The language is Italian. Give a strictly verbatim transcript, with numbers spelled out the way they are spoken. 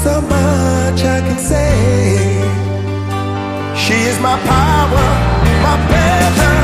so much I can say. She is my power, my pleasure.